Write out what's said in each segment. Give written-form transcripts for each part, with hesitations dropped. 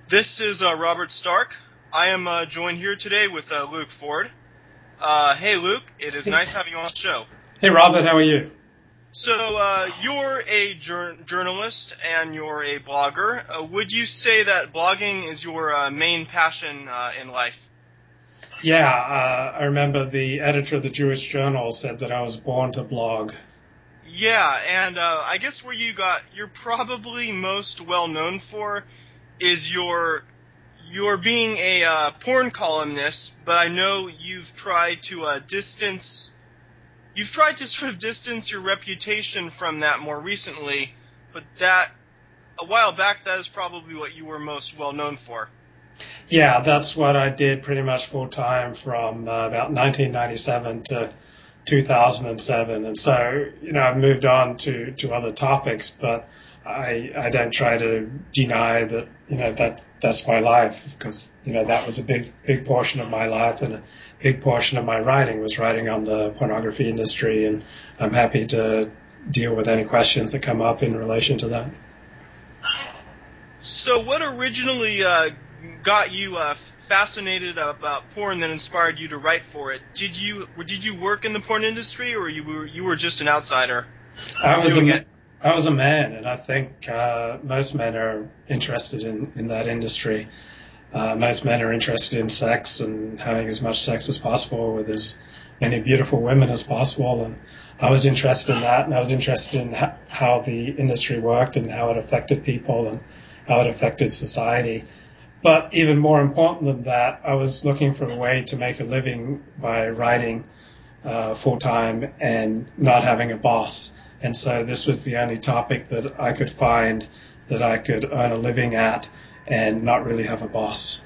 This is Robert Stark. I am joined here today with Luke Ford. Hey, Luke. It is nice having you on the show. Hey, Robert. How are you? So, you're a journalist and you're a blogger. Would you say that blogging is your main passion in life? Yeah, I remember the editor of the Jewish Journal said that I was born to blog. Yeah, and I guess where you're probably most well known for is your being a porn columnist, but I know you've tried to sort of distance your reputation from that more recently, but that, a while back, that is probably what you were most well known for. Yeah, that's what I did pretty much full time from about 1997 to 2007. And so, I've moved on to other topics, but I don't try to deny that, that's my life, because, that was a big portion of my life, and a big portion of my writing was writing on the pornography industry, and I'm happy to deal with any questions that come up in relation to that. So what originally got you fascinated about porn that inspired you to write for it? Did you work in the porn industry, or you were just an outsider? I was a man, and I think most men are interested in that industry. Most men are interested in sex and having as much sex as possible with as many beautiful women as possible. And I was interested in that, and I was interested in how the industry worked and how it affected people and how it affected society. But even more important than that, I was looking for a way to make a living by writing full-time and not having a boss. And so this was the only topic that I could find that I could earn a living at and not really have a boss.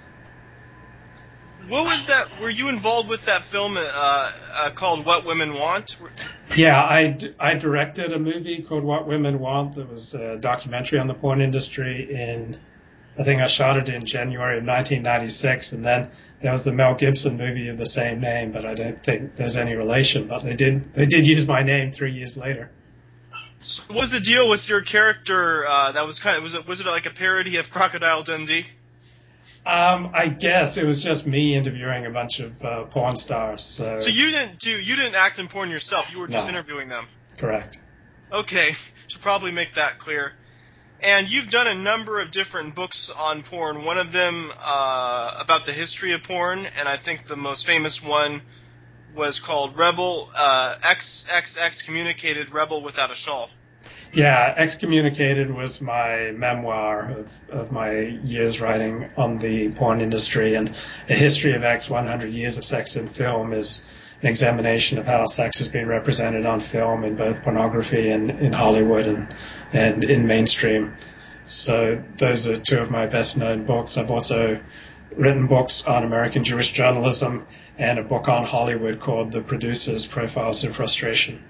What was that? Were you involved with that film called What Women Want? Yeah, I directed a movie called What Women Want. That was a documentary on the porn industry I think I shot it in January of 1996, and then there was the Mel Gibson movie of the same name, but I don't think there's any relation. But they did use my name 3 years later. So what was the deal with your character? That was was it like a parody of Crocodile Dundee? I guess it was just me interviewing a bunch of porn stars. So you didn't act in porn yourself. You were just interviewing them. Correct. Okay, should probably make that clear. And you've done a number of different books on porn. One of them about the history of porn, and I think the most famous one was called Rebel Excommunicated Rebel Without a Shawl. Yeah, Excommunicated was my memoir of my years writing on the porn industry, and A History of X, 100 Years of Sex in Film is an examination of how sex has been represented on film in both pornography and in Hollywood and in mainstream. So those are two of my best-known books. I've also written books on American Jewish journalism and a book on Hollywood called The Producers, Profiles in Frustration.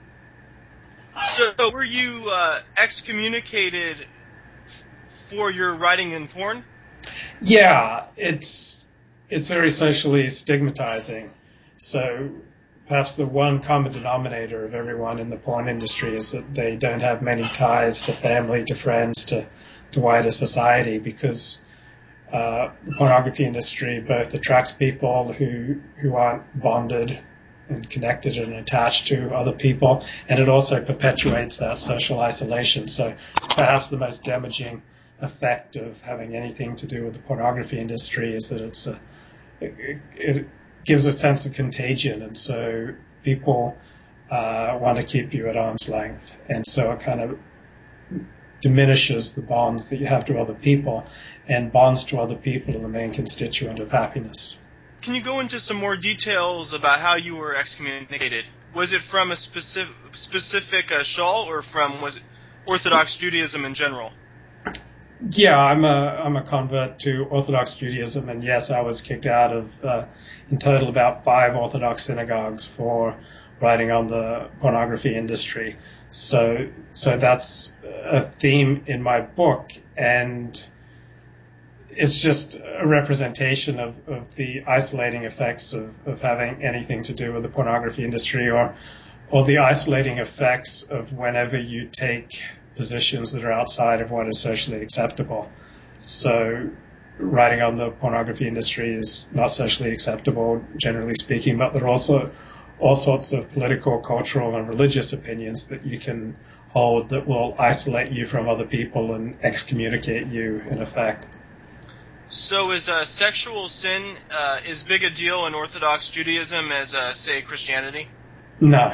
So were you excommunicated for your writing in porn? Yeah, it's very socially stigmatizing. So perhaps the one common denominator of everyone in the porn industry is that they don't have many ties to family, to friends, to wider society, because the pornography industry both attracts people who aren't bonded and connected and attached to other people, and it also perpetuates that social isolation. So perhaps the most damaging effect of having anything to do with the pornography industry is that it gives a sense of contagion, and so people want to keep you at arm's length, and so it kind of diminishes the bonds that you have to other people, and bonds to other people are the main constituent of happiness. Can you go into some more details about how you were excommunicated? Was it from a specific shawl, or was it Orthodox Judaism in general? Yeah, I'm a convert to Orthodox Judaism, and yes, I was kicked out of, in total, about 5 Orthodox synagogues for writing on the pornography industry. So that's a theme in my book, and it's just a representation of the isolating effects of having anything to do with the pornography industry, or the isolating effects of whenever you take positions that are outside of what is socially acceptable. So writing on the pornography industry is not socially acceptable, generally speaking, but there are also all sorts of political, cultural, and religious opinions that you can hold that will isolate you from other people and excommunicate you, in effect. So is sexual sin as big a deal in Orthodox Judaism as, say, Christianity? No.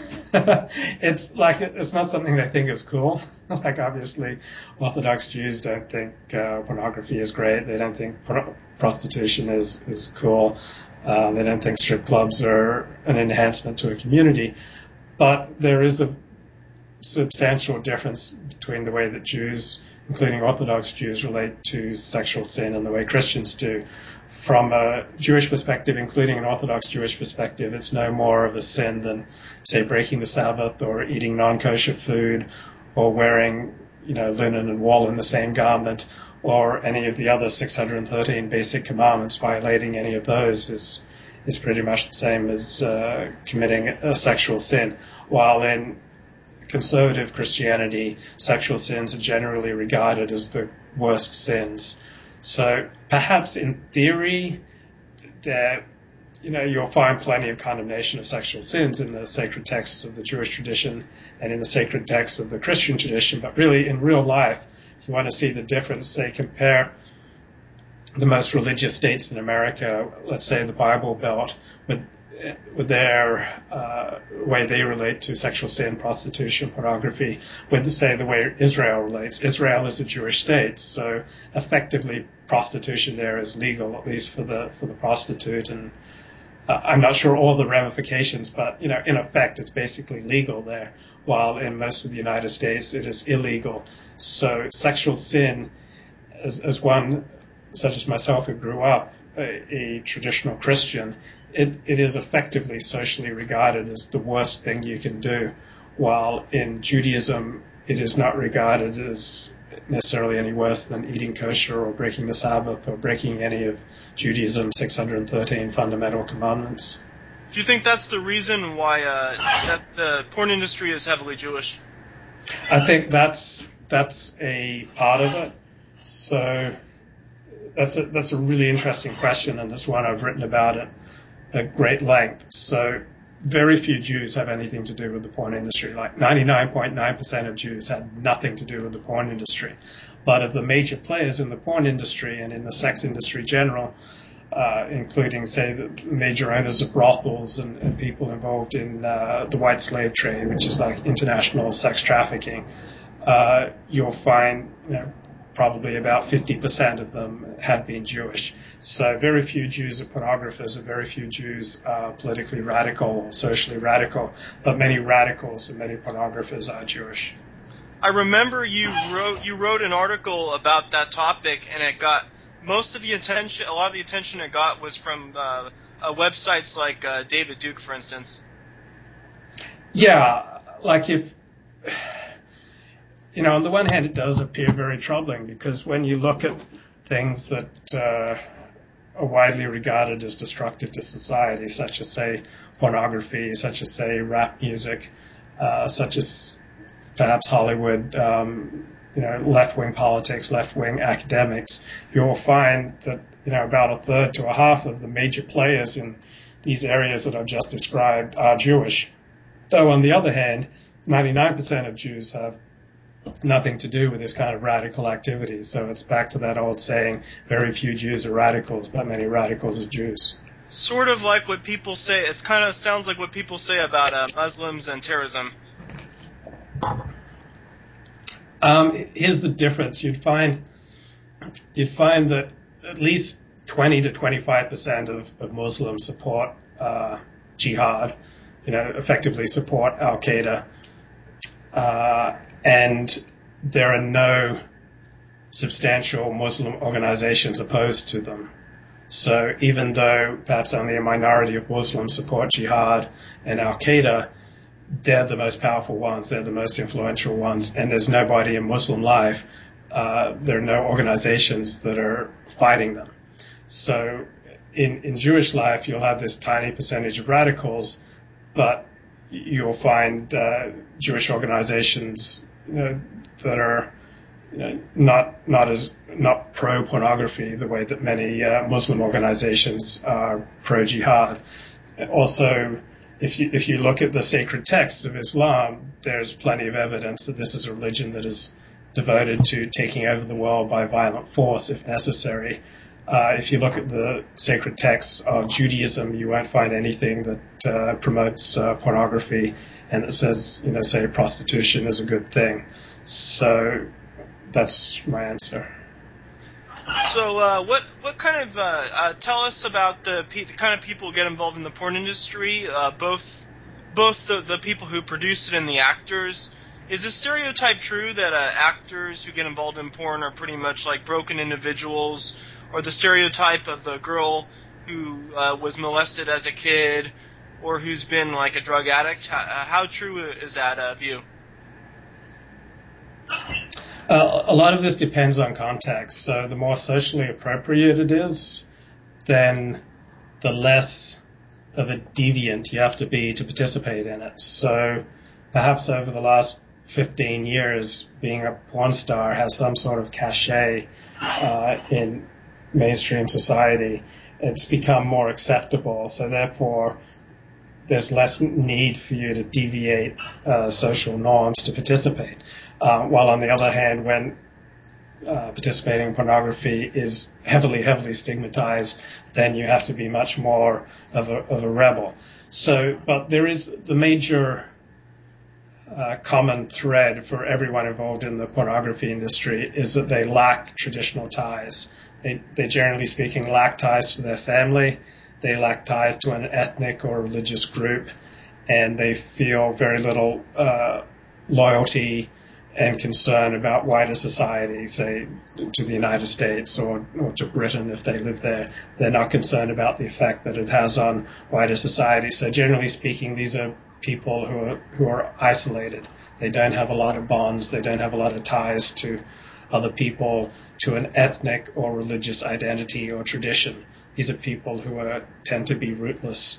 It's not something they think is cool. Like, obviously, Orthodox Jews don't think pornography is great. They don't think prostitution is cool. They don't think strip clubs are an enhancement to a community. But there is a substantial difference between the way that Jews, including Orthodox Jews, relate to sexual sin and the way Christians do. From a Jewish perspective, including an Orthodox Jewish perspective, it's no more of a sin than, say, breaking the Sabbath or eating non-kosher food or wearing, linen and wool in the same garment, or any of the other 613 basic commandments. Violating any of those is pretty much the same as committing a sexual sin. While in conservative Christianity, sexual sins are generally regarded as the worst sins. So perhaps in theory, you'll find plenty of condemnation of sexual sins in the sacred texts of the Jewish tradition and in the sacred texts of the Christian tradition. But really, in real life, if you want to see the difference, say, compare the most religious states in America, let's say the Bible Belt, with their way they relate to sexual sin, prostitution, pornography, with, say, the way Israel relates. Israel is a Jewish state, so effectively prostitution there is legal, at least for the prostitute. And I'm not sure all the ramifications, but in effect, it's basically legal there. While in most of the United States, it is illegal. So sexual sin, as one such as myself who grew up a traditional Christian, it is effectively socially regarded as the worst thing you can do, while in Judaism it is not regarded as necessarily any worse than eating kosher or breaking the Sabbath or breaking any of Judaism's 613 fundamental commandments. Do you think that's the reason why that the porn industry is heavily Jewish? I think that's a part of it. So that's a really interesting question, and it's one I've written about at great length. So very few Jews have anything to do with the porn industry. Like 99.9% of Jews had nothing to do with the porn industry. But of the major players in the porn industry and in the sex industry general, including, say, the major owners of brothels and people involved in the white slave trade, which is like international sex trafficking, you'll find probably about 50% of them have been Jewish. So very few Jews are pornographers, and very few Jews are politically radical or socially radical, but many radicals and many pornographers are Jewish. I remember you wrote an article about that topic, and it got most of the attention. A lot of the attention it got was from websites like David Duke, for instance. Yeah, like if... on the one hand, it does appear very troubling, because when you look at things that are widely regarded as destructive to society, such as, say, pornography, such as, say, rap music, such as perhaps Hollywood, left-wing politics, left-wing academics, you'll find that, about a third to a half of the major players in these areas that I've just described are Jewish. Though, on the other hand, 99% of Jews have nothing to do with this kind of radical activity. So it's back to that old saying, very few Jews are radicals, but many radicals are Jews. Sort of like what people say, it kind of sounds like what people say about Muslims and terrorism. Here's the difference. You'd find that at least 20 to 25% of Muslims support jihad, effectively support Al-Qaeda, and there are no substantial Muslim organizations opposed to them. So even though perhaps only a minority of Muslims support jihad and Al-Qaeda, they're the most powerful ones, they're the most influential ones, and there's nobody in Muslim life, there are no organizations that are fighting them. So in Jewish life, you'll have this tiny percentage of radicals, but you'll find Jewish organizations that are not pro pornography the way that many Muslim organizations are pro jihad. Also, if you look at the sacred texts of Islam, there's plenty of evidence that this is a religion that is devoted to taking over the world by violent force if necessary. If you look at the sacred texts of Judaism, you won't find anything that promotes pornography and that says, say prostitution is a good thing. So that's my answer. So, what kind of tell us about the kind of people who get involved in the porn industry? Both the people who produce it and the actors. Is the stereotype true that actors who get involved in porn are pretty much like broken individuals, or the stereotype of the girl who was molested as a kid, or who's been like a drug addict? How true is that view? A lot of this depends on context. So the more socially appropriate it is, then the less of a deviant you have to be to participate in it. So perhaps over the last 15 years, being a porn star has some sort of cachet in mainstream society. It's become more acceptable, so therefore there's less need for you to deviate social norms to participate. While on the other hand, when participating in pornography is heavily stigmatized, then you have to be much more of a rebel. So, but there is the major common thread for everyone involved in the pornography industry is that they lack traditional ties. They generally speaking lack ties to their family, they lack ties to an ethnic or religious group, and they feel very little loyalty and concern about wider society, say to the United States or to Britain if they live there. They're not concerned about the effect that it has on wider society. So generally speaking, these are people who are isolated. They don't have a lot of bonds. They don't have a lot of ties to other people, to an ethnic or religious identity or tradition. These are people who tend to be rootless.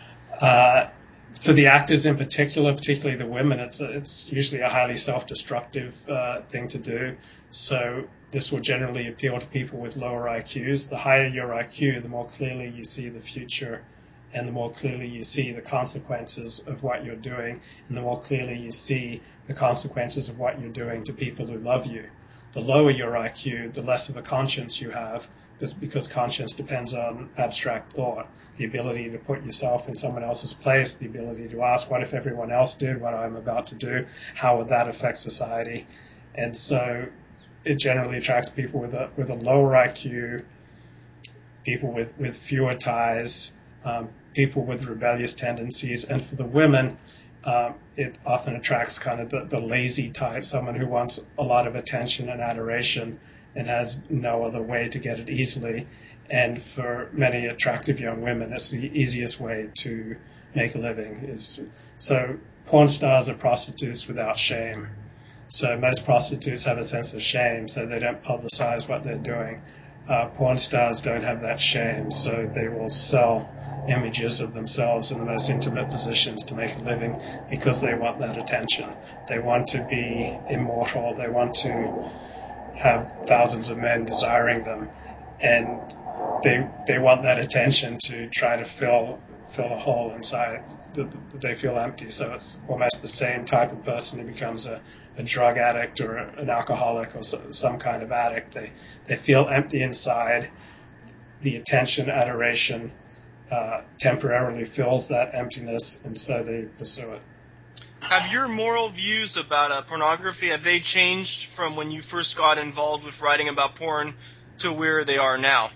For the actors in particular, particularly the women, it's usually a highly self-destructive thing to do. So this will generally appeal to people with lower IQs. The higher your IQ, the more clearly you see the future, and the more clearly you see the consequences of what you're doing, and the more clearly you see the consequences of what you're doing to people who love you. The lower your IQ, the less of a conscience you have, because conscience depends on abstract thought, the ability to put yourself in someone else's place, the ability to ask, what if everyone else did what I'm about to do? How would that affect society? And so it generally attracts people with a lower IQ, people with fewer ties, people with rebellious tendencies. And for the women, it often attracts kind of the lazy type, someone who wants a lot of attention and adoration and has no other way to get it easily. And for many attractive young women, it's the easiest way to make a living. So porn stars are prostitutes without shame. So most prostitutes have a sense of shame, so they don't publicize what they're doing. Porn stars don't have that shame, so they will sell images of themselves in the most intimate positions to make a living because they want that attention. They want to be immortal. They want to have thousands of men desiring them, and they want that attention to try to fill a hole inside that they feel empty. So it's almost the same type of person who becomes a drug addict or an alcoholic or some kind of addict. They feel empty inside. The attention, adoration temporarily fills that emptiness, and so they pursue it. Have your moral views about pornography, have they changed from when you first got involved with writing about porn to where they are now?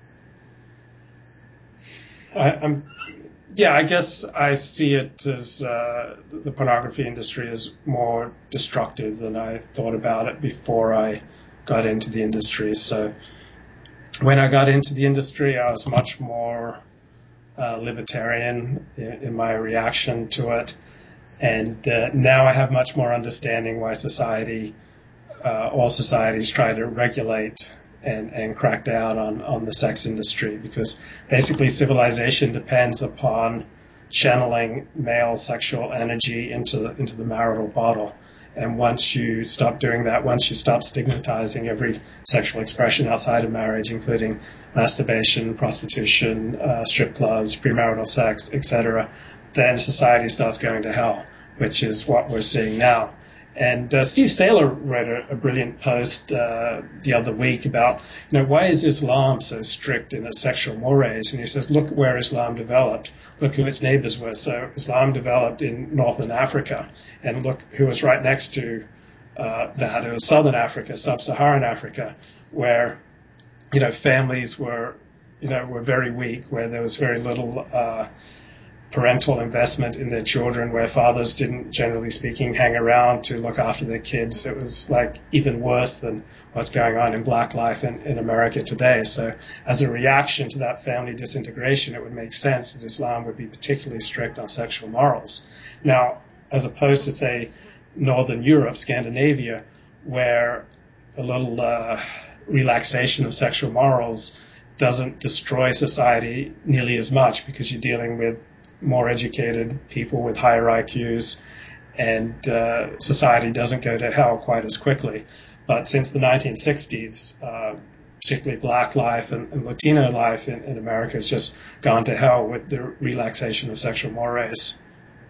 I guess I see it as the pornography industry is more destructive than I thought about it before I got into the industry. So when I got into the industry, I was much more libertarian in my reaction to it. And now I have much more understanding why all societies try to regulate and crack down on the sex industry, because basically civilization depends upon channeling male sexual energy into the marital bottle. And once you stop doing that, once you stop stigmatizing every sexual expression outside of marriage, including masturbation, prostitution, strip clubs, premarital sex, etc., then society starts going to hell, which is what we're seeing now. And Steve Saylor wrote a brilliant post the other week about, why is Islam so strict in its sexual mores? And he says, look where Islam developed. Look who its neighbors were. So Islam developed in northern Africa, and look who was right next to that. It was southern Africa, sub-Saharan Africa, where families were very weak, where there was very little parental investment in their children, where fathers didn't, generally speaking, hang around to look after their kids. It was like even worse than what's going on in black life in America today. So as a reaction to that family disintegration, it would make sense that Islam would be particularly strict on sexual morals. Now, as opposed to, say, Northern Europe, Scandinavia, where a little relaxation of sexual morals doesn't destroy society nearly as much, because you're dealing with more educated people with higher IQs, and society doesn't go to hell quite as quickly. But since the 1960s, particularly black life and Latino life in America has just gone to hell with the relaxation of sexual mores.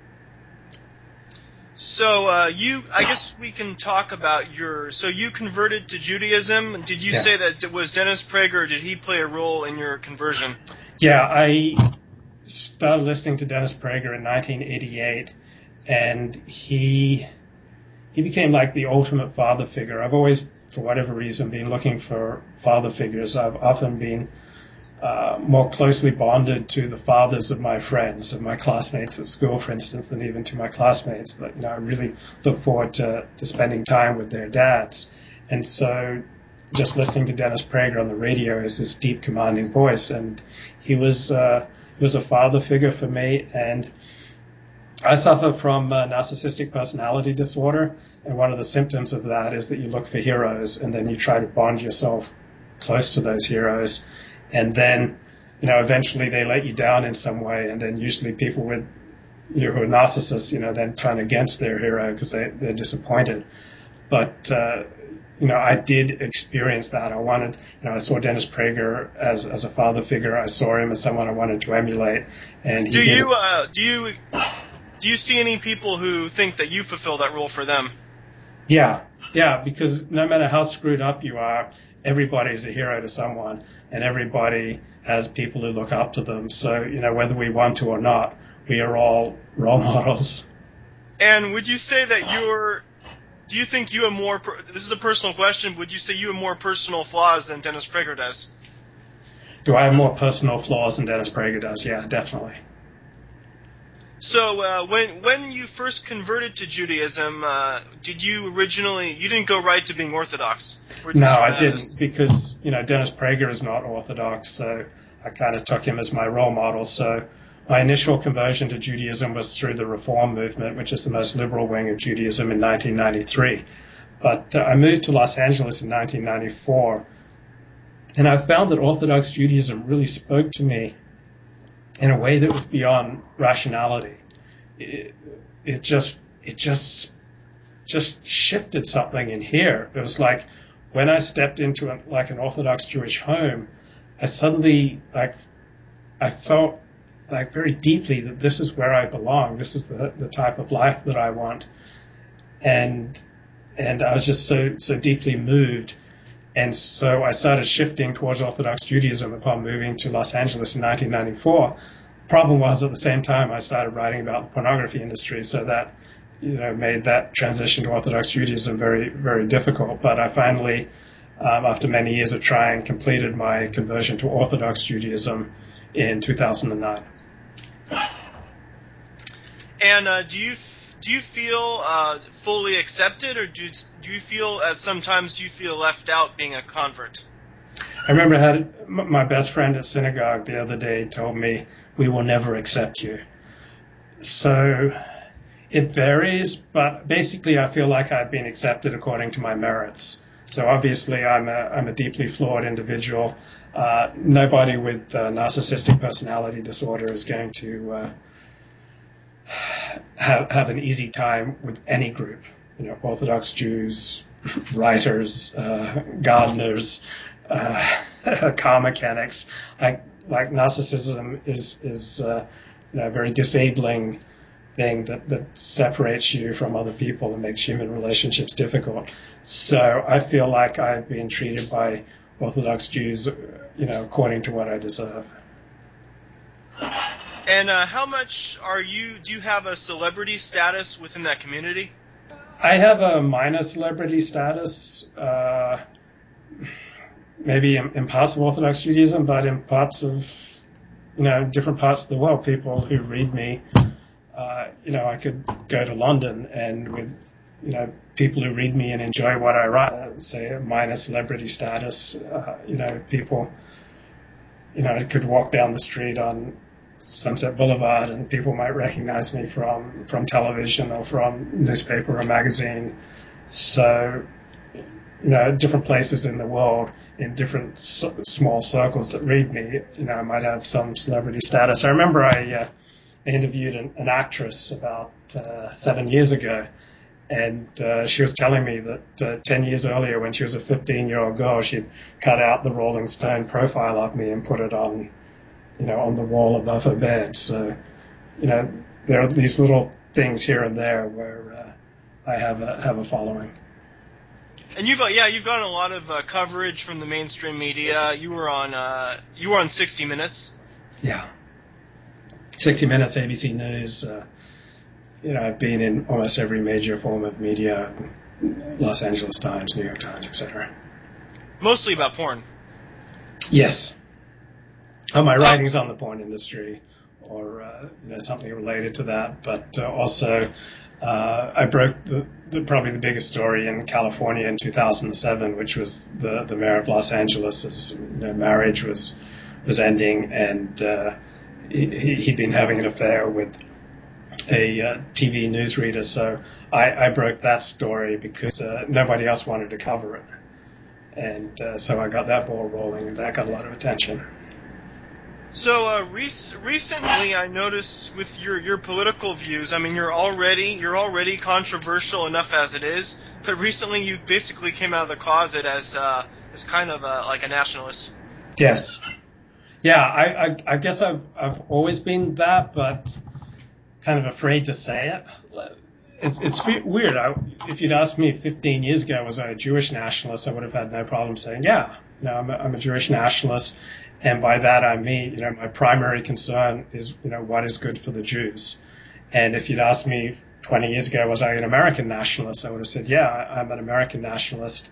So I guess we can talk about so you converted to Judaism. Did you say that was Dennis Prager? Did he play a role in your conversion? Yeah, I started listening to Dennis Prager in 1988, and he became like the ultimate father figure. I've always, for whatever reason, been looking for father figures. I've often been more closely bonded to the fathers of my friends, of my classmates at school, for instance, than even to my classmates. That I really look forward to spending time with their dads. And so just listening to Dennis Prager on the radio is this deep, commanding voice, and he was a father figure for me. And I suffer from narcissistic personality disorder, and one of the symptoms of that is that you look for heroes, and then you try to bond yourself close to those heroes, and then eventually they let you down in some way, and then usually people with who are narcissists then turn against their hero because they're disappointed. But I did experience that. I saw Dennis Prager as a father figure. I saw him as someone I wanted to emulate. And do you see any people who think that you fulfill that role for them? Yeah, because no matter how screwed up you are, everybody's a hero to someone, and everybody has people who look up to them. So, whether we want to or not, we are all role models. And would you say that do you think you have more, this is a personal question, would you say you have more personal flaws than Dennis Prager does? Do I have more personal flaws than Dennis Prager does? Yeah, definitely. So when you first converted to Judaism, you didn't go right to being Orthodox? No, I didn't, because, Dennis Prager is not Orthodox, so I kind of took him as my role model. So my initial conversion to Judaism was through the Reform movement, which is the most liberal wing of Judaism, in 1993. But I moved to Los Angeles in 1994, and I found that Orthodox Judaism really spoke to me in a way that was beyond rationality. It just shifted something in here. It was like when I stepped into an Orthodox Jewish home, I suddenly I felt like very deeply that this is where I belong. This is the type of life that I want, and I was just so deeply moved. And so I started shifting towards Orthodox Judaism upon moving to Los Angeles in 1994. Problem was, at the same time, I started writing about the pornography industry, so that made that transition to Orthodox Judaism very, very difficult. But I finally, after many years of trying, completed my conversion to Orthodox Judaism in 2009. And do you feel fully accepted, or do you feel sometimes do you feel left out being a convert? I remember my best friend at synagogue the other day told me, "We will never accept you." So it varies, but basically I feel like I've been accepted according to my merits. So obviously I'm a deeply flawed individual. Nobody with narcissistic personality disorder is going to have an easy time with any group. Orthodox Jews, writers, gardeners, car mechanics. Like narcissism is a very disabling thing that separates you from other people and makes human relationships difficult. So I feel like I've been treated by Orthodox Jews, according to what I deserve. And how much do you have a celebrity status within that community? I have a minor celebrity status, maybe in parts of Orthodox Judaism, but in parts of, different parts of the world, people who read me, I could go to London and with, people who read me and enjoy what I write, say a minor celebrity status, people, I could walk down the street on Sunset Boulevard and people might recognize me from television or from newspaper or magazine. So, different places in the world, in different small circles that read me, I might have some celebrity status. I remember I interviewed an actress about 7 years ago, and she was telling me that 10 years earlier, when she was a 15-year-old girl, she'd cut out the Rolling Stone profile of me and put it on, on the wall above her bed. So, there are these little things here and there where I have a following. And you've gotten a lot of coverage from the mainstream media. You were on 60 Minutes. Yeah, 60 Minutes, ABC News. I've been in almost every major form of media: Los Angeles Times, New York Times, etc. Mostly about porn. Yes. Oh, my writing's on the porn industry, or something related to that. But also, I broke probably the biggest story in California in 2007, which was the mayor of Los Angeles' marriage was ending, and he'd been having an affair with a TV newsreader. So I broke that story because nobody else wanted to cover it, and so I got that ball rolling, and that got a lot of attention. So recently, I noticed with your political views. I mean, you're already controversial enough as it is, but recently you basically came out of the closet as kind of like a nationalist. Yes. Yeah, I guess I've always been that, but kind of afraid to say it. It's weird. If you'd asked me 15 years ago, was I a Jewish nationalist, I would have had no problem saying, yeah, I'm a Jewish nationalist. And by that I mean, my primary concern is, what is good for the Jews. And if you'd asked me 20 years ago, was I an American nationalist, I would have said, yeah, I'm an American nationalist.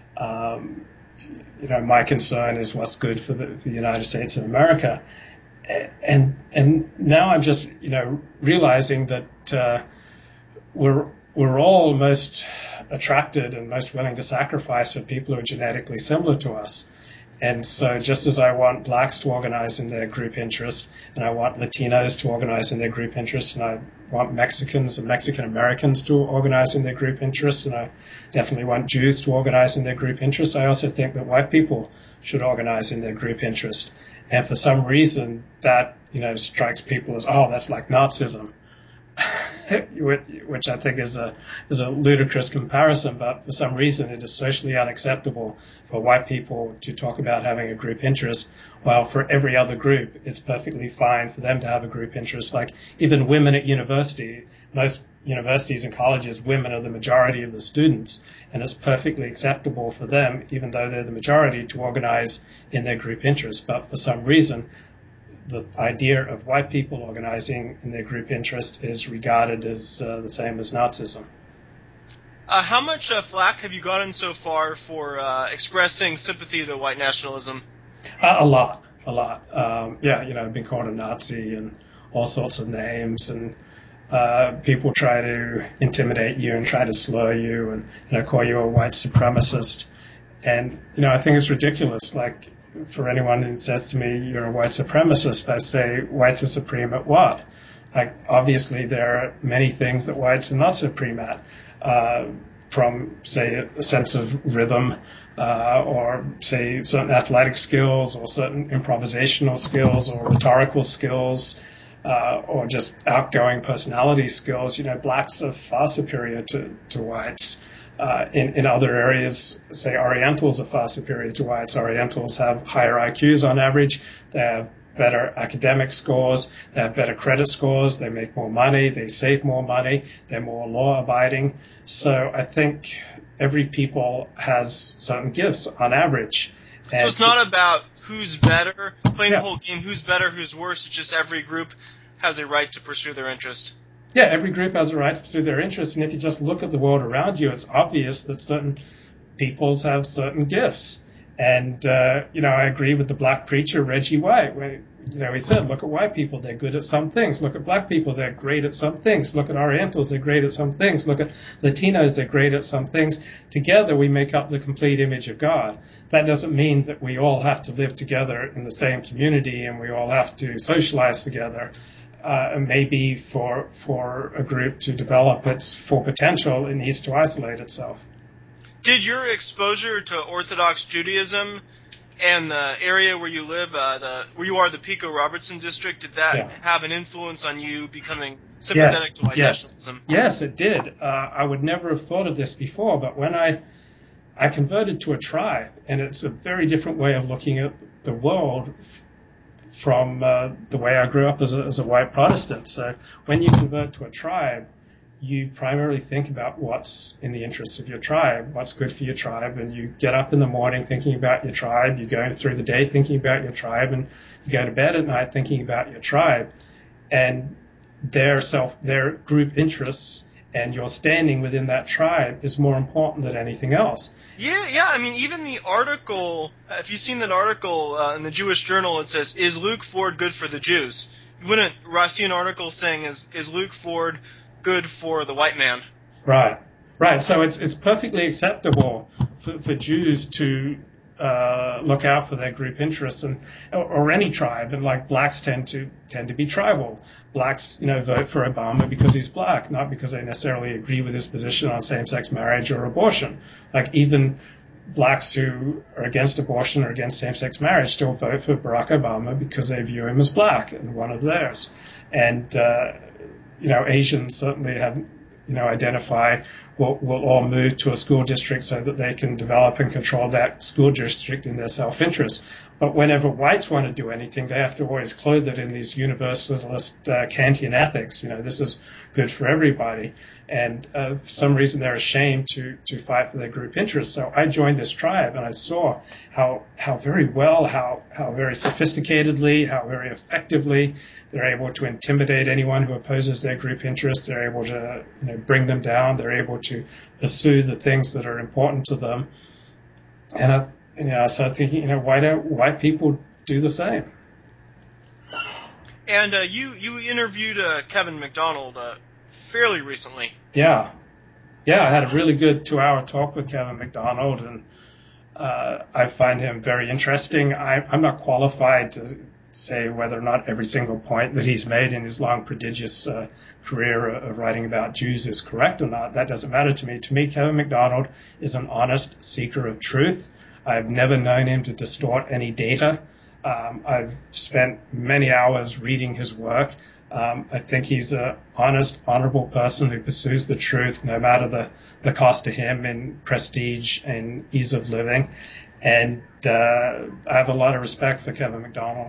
My concern is what's good for the United States of America. And now I'm just, realizing that we're all most attracted and most willing to sacrifice for people who are genetically similar to us. And so just as I want blacks to organize in their group interest, and I want Latinos to organize in their group interest, and I want Mexicans and Mexican Americans to organize in their group interest, and I definitely want Jews to organize in their group interest, I also think that white people should organize in their group interest. And for some reason that, strikes people as, oh, that's like Nazism. Which I think is a ludicrous comparison, but for some reason it is socially unacceptable for white people to talk about having a group interest, while for every other group it's perfectly fine for them to have a group interest. Like even women at university, most universities and colleges, women are the majority of the students, and it's perfectly acceptable for them, even though they're the majority, to organize in their group interest. But for some reason, the idea of white people organizing in their group interest is regarded as the same as Nazism. How much flack have you gotten so far for expressing sympathy to white nationalism? A lot. I've been called a Nazi and all sorts of names, and people try to intimidate you and try to slur you and call you a white supremacist. And I think it's ridiculous. Like, for anyone who says to me, you're a white supremacist, I say, whites are supreme at what? Like, obviously there are many things that whites are not supreme at, from, say, a sense of rhythm, or, say, certain athletic skills, or certain improvisational skills, or rhetorical skills. or just outgoing personality skills, blacks are far superior to whites. In other areas, say Orientals are far superior to whites. Orientals have higher IQs on average. They have better academic scores. They have better credit scores. They make more money. They save more money. They're more law-abiding. So I think every people has certain gifts on average. And so it's not about who's better, playing the whole game, who's better, who's worse. It's just every group has a right to pursue their interest. Yeah, every group has a right to pursue their interest. And if you just look at the world around you, it's obvious that certain peoples have certain gifts. And, I agree with the black preacher, Reggie White, where, he said, look at white people, they're good at some things. Look at black people, they're great at some things. Look at Orientals, they're great at some things. Look at Latinos, they're great at some things. Together, we make up the complete image of God. That doesn't mean that we all have to live together in the same community and we all have to socialize together. Maybe for a group to develop its full potential, it needs to isolate itself. Did your exposure to Orthodox Judaism and the area where you live, where you are, the Pico Robertson district, did that have an influence on you becoming sympathetic to white nationalism? Yes, it did. I would never have thought of this before, but when I converted to a tribe, and it's a very different way of looking at the world from the way I grew up as a white Protestant. So when you convert to a tribe, you primarily think about what's in the interests of your tribe, what's good for your tribe, and you get up in the morning thinking about your tribe, you go through the day thinking about your tribe, and you go to bed at night thinking about your tribe. And their group interests and your standing within that tribe is more important than anything else. Yeah. I mean, even the article, if you've seen that article in the Jewish Journal, it says, is Luke Ford good for the Jews? You wouldn't see an article saying, is Luke Ford good for the white man? Right. So it's perfectly acceptable for Jews to look out for their group interests, or any tribe, and like blacks tend to be tribal. Blacks, vote for Obama because he's black, not because they necessarily agree with his position on same-sex marriage or abortion. Like even blacks who are against abortion or against same-sex marriage still vote for Barack Obama because they view him as black and one of theirs. And Asians certainly have identify will all move to a school district so that they can develop and control that school district in their self-interest. But whenever whites want to do anything, they have to always clothe it in these universalist Kantian ethics. This is good for everybody. And for some reason, they're ashamed to fight for their group interests. So I joined this tribe, and I saw how very well, how very sophisticatedly, how very effectively they're able to intimidate anyone who opposes their group interests. They're able to bring them down. They're able to pursue the things that are important to them. And I started thinking, why don't white people do the same? And you interviewed Kevin McDonald fairly recently. Yeah, I had a really good 2-hour talk with Kevin McDonald, and I find him very interesting. I'm not qualified to say whether or not every single point that he's made in his long, prodigious career of writing about Jews is correct or not. That doesn't matter to me. To me, Kevin McDonald is an honest seeker of truth. I've never known him to distort any data. I've spent many hours reading his work. I think he's an honest, honorable person who pursues the truth no matter the cost to him in prestige and ease of living. And I have a lot of respect for Kevin McDonald.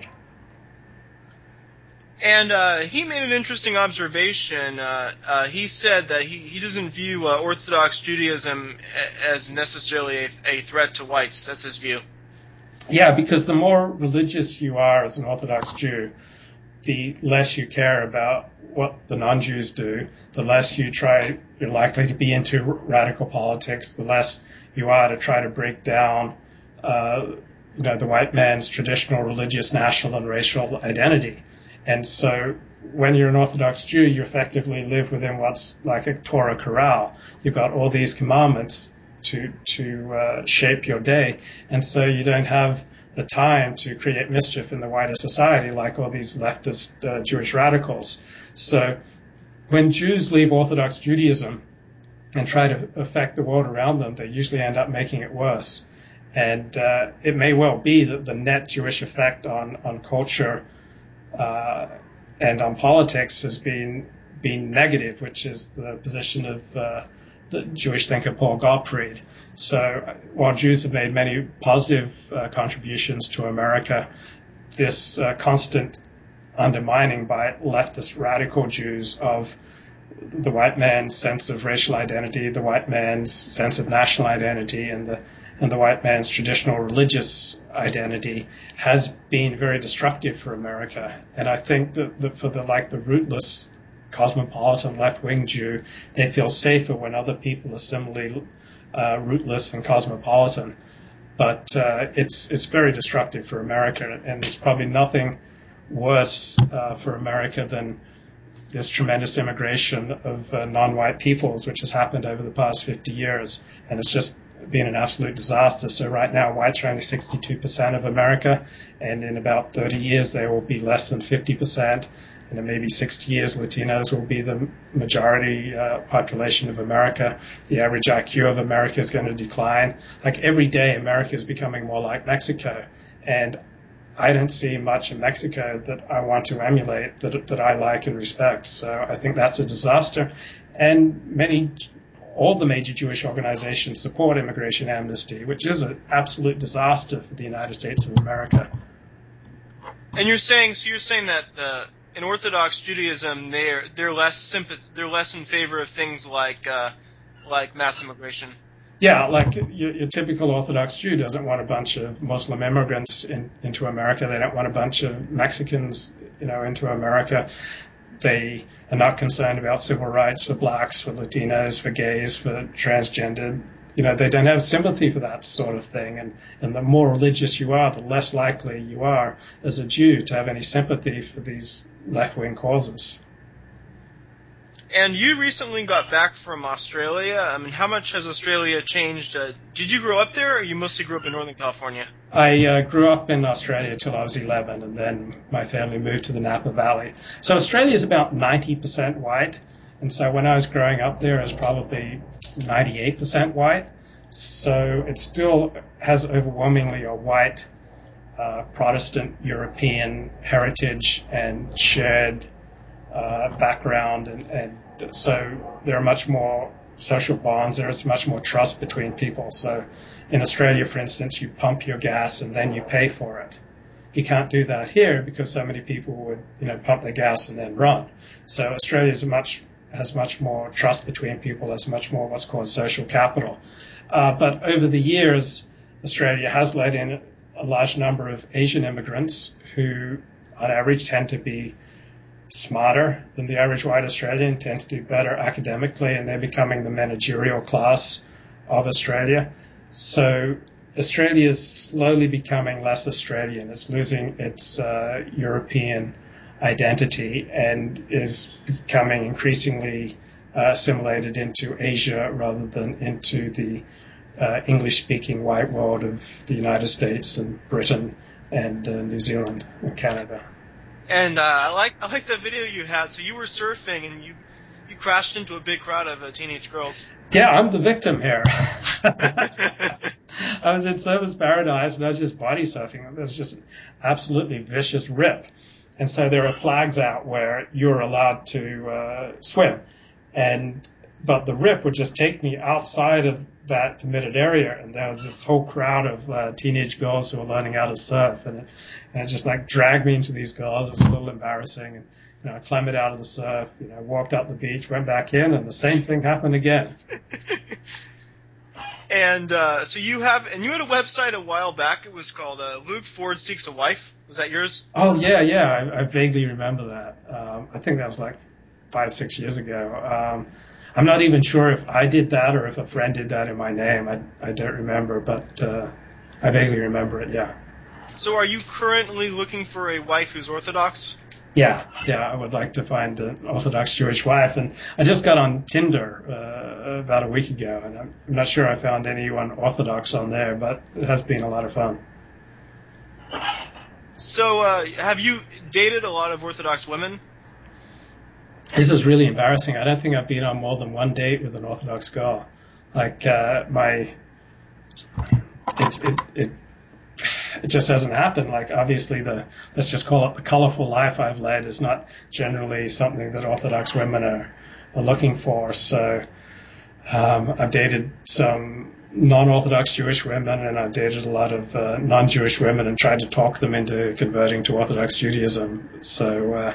And he made an interesting observation. He said that he doesn't view Orthodox Judaism as necessarily a threat to whites. That's his view. Yeah, because the more religious you are as an Orthodox Jew, the less you care about what the non-Jews do, the less you're likely to be into radical politics, the less you are to try to break down the white man's traditional religious, national, and racial identity. And so when you're an Orthodox Jew, you effectively live within what's like a Torah corral. You've got all these commandments to shape your day, and so you don't have the time to create mischief in the wider society like all these leftist Jewish radicals. So when Jews leave Orthodox Judaism and try to affect the world around them, they usually end up making it worse. And it may well be that the net Jewish effect on culture and on politics has been negative, which is the position of the Jewish thinker Paul Gottfried. So while Jews have made many positive contributions to America, this constant undermining by leftist radical Jews of the white man's sense of racial identity, the white man's sense of national identity, and the white man's traditional religious identity has been very destructive for America. And I think that for the rootless cosmopolitan left-wing Jew, they feel safer when other people are similarly rootless and cosmopolitan. But it's very destructive for America, and there's probably nothing worse for America than this tremendous immigration of non-white peoples, which has happened over the past 50 years, and it's just been an absolute disaster. So right now, whites are only 62% of America, and in about 30 years, they will be less than 50%. And in maybe 60 years, Latinos will be the majority population of America. The average IQ of America is going to decline. Like every day, America is becoming more like Mexico. And I don't see much in Mexico that I want to emulate, that I like and respect. So I think that's a disaster. And all the major Jewish organizations support immigration amnesty, which is an absolute disaster for the United States of America. And you're saying that in Orthodox Judaism, they're less in favor of things like mass immigration. Yeah, like your typical Orthodox Jew doesn't want a bunch of Muslim immigrants into America. They don't want a bunch of Mexicans, into America. They are not concerned about civil rights for blacks, for Latinos, for gays, for transgender. They don't have sympathy for that sort of thing. And the more religious you are, the less likely you are as a Jew to have any sympathy for these left-wing causes. And you recently got back from Australia. I mean, how much has Australia changed? Did you grow up there, or you mostly grew up in Northern California? I grew up in Australia till I was 11, and then my family moved to the Napa Valley. So Australia is about 90% white, and so when I was growing up there, it was probably 98% white. So it still has overwhelmingly a white Protestant European heritage and shared background, and so there are much more social bonds. There is much more trust between people. So in Australia, for instance, you pump your gas and then you pay for it. You can't do that here because so many people would, pump their gas and then run. So Australia has much more trust between people, has much more what's called social capital. But over the years, Australia has let in a large number of Asian immigrants who, on average, tend to be smarter than the average white Australian, tend to do better academically, and they're becoming the managerial class of Australia. So Australia is slowly becoming less Australian. It's losing its European identity and is becoming increasingly assimilated into Asia rather than into the English-speaking white world of the United States and Britain and New Zealand and Canada. And I like the video you had. So you were surfing and you crashed into a big crowd of teenage girls. Yeah, I'm the victim here. I was in Surfers Paradise and I was just body surfing. It was just an absolutely vicious rip. And so there are flags out where you're allowed to swim. But the rip would just take me outside of that permitted area, and there was this whole crowd of teenage girls who were learning how to surf, and it just dragged me into these girls. It was a little embarrassing, and I climbed out of the surf, walked up the beach, went back in, and the same thing happened again. And so you had a website a while back. It was called Luke Ford Seeks a Wife. Was that yours? Oh yeah, I vaguely remember that. I think that was 5-6 years ago. I'm not even sure if I did that or if a friend did that in my name. I don't remember, but I vaguely remember it, yeah. So are you currently looking for a wife who's Orthodox? Yeah, I would like to find an Orthodox Jewish wife. And I just got on Tinder about a week ago, and I'm not sure I found anyone Orthodox on there, but it has been a lot of fun. So have you dated a lot of Orthodox women? This is really embarrassing. I don't think I've been on more than one date with an Orthodox girl. it just hasn't happened. Like, obviously, let's just call it the colorful life I've led is not generally something that Orthodox women are looking for. So I've dated some non-Orthodox Jewish women, and I've dated a lot of non-Jewish women and tried to talk them into converting to Orthodox Judaism. So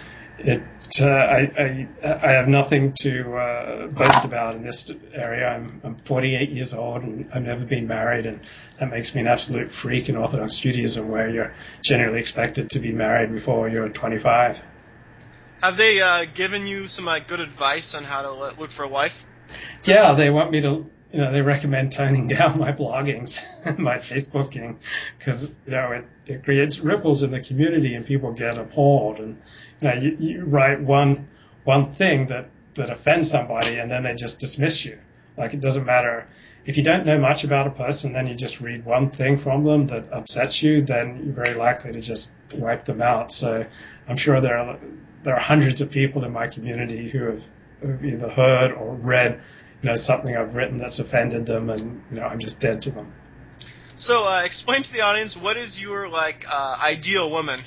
I have nothing to boast about in this area. I'm 48 years old, and I've never been married, and that makes me an absolute freak in Orthodox Judaism, where you're generally expected to be married before you're 25. Have they given you some good advice on how to look for a wife? Yeah, they want me to. They recommend toning down my bloggings, my Facebooking, because it creates ripples in the community, and people get appalled. And you write one thing that offends somebody, and then they just dismiss you. Like, it doesn't matter if you don't know much about a person, then you just read one thing from them that upsets you, then you're very likely to just wipe them out. So I'm sure there are hundreds of people in my community who have either heard or read something I've written that's offended them, and I'm just dead to them. So explain to the audience, what is your ideal woman?